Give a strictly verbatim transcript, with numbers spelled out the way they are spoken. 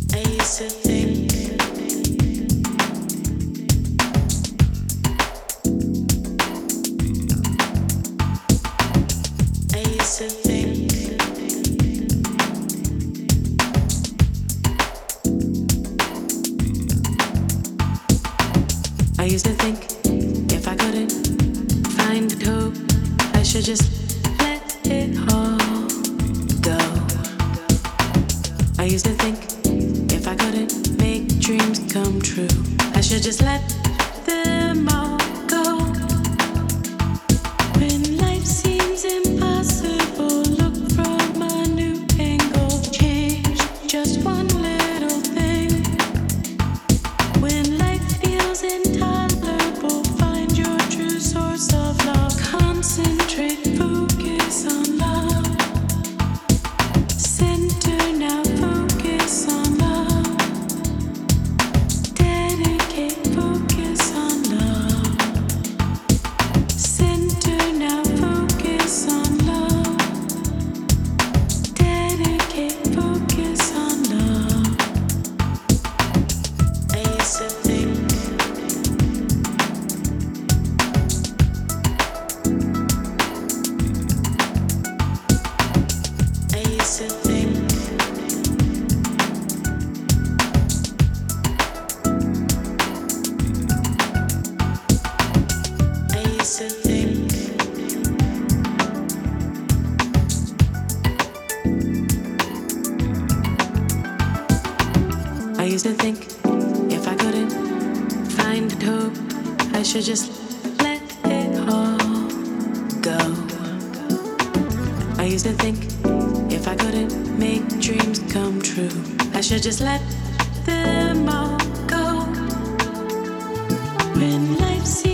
I used to think, I used to think, I used to think if I couldn't find hope, I should just let it all go. I used to think if I couldn't make dreams come true, I should just let them all go. When life seems impossible, look from a new angle. Change just one little thing. When life feels intolerable, find your true source of love. Concentrate, focus on love. Center now, focus on love. Dedicate, focus on love. Center now, focus on love. Dedicate, focus on love. I used to think, I used to think, I used to think, I used to think if I couldn't find hope, I should just let it all go. I used to think if I couldn't make dreams come true, I should just let them all go. When life seems